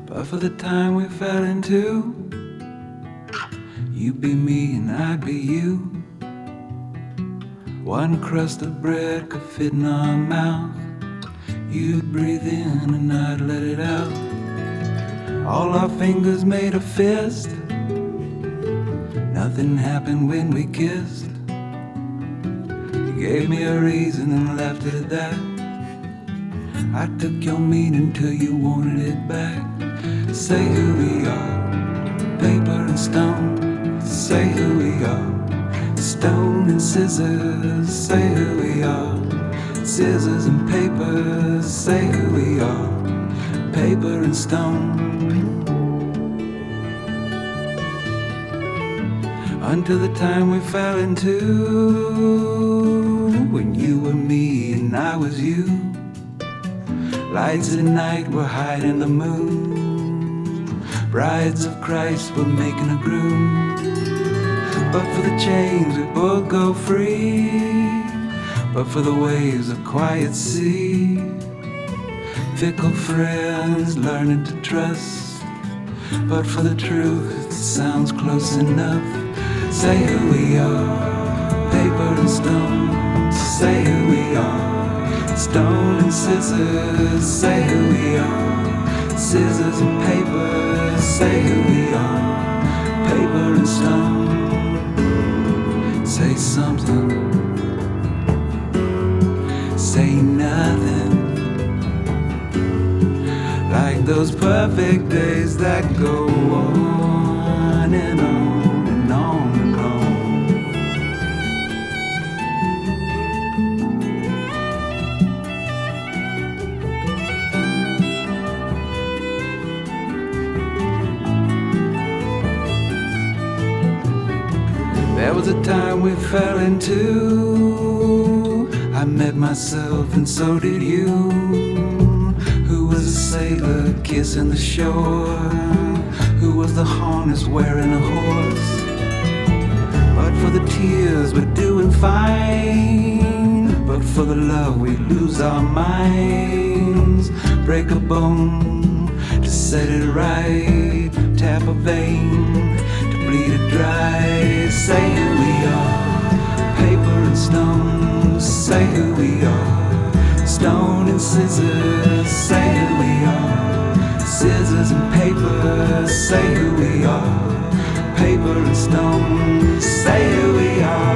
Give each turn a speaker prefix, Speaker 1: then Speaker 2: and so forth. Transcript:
Speaker 1: But for the time we fell into, you'd be me and I'd be you. One crust of bread could fit in our mouth. You'd breathe in and I'd let it out. All our fingers made a fist. Nothing happened when we kissed. You gave me a reason and left it at that. I took your meaning till you wanted it back. Say who we are, paper and stone. Say who we are, stone and scissors. Say who we are, scissors and paper. Say who we are, paper and stone. Until the time we fell into, when you were me and I was you. Lights at night were hiding the moon. Brides of Christ were making a groom. But for the chains we both go free. But for the waves of quiet sea. Fickle friends learning to trust. But for the truth it sounds close enough. Say who we are, paper and stone. Say who we are, stone and scissors. Say who we are, scissors and paper. Say who we are, paper and stone. Say something, say nothing. Like those perfect days that go on and on and on and on. There was a time we fell into. I met myself and so did you. Who was a sailor kissing the shore? Who was the harness wearing a horse? But for the tears we're doing fine. But for the love we lose our minds. Break a bone to set it right. Tap a vein to bleed it dry. Say who we are, paper and stone. Say who we are, stone and scissors. Say who we are, scissors and paper. Say who we are, paper and stone. Say who we are.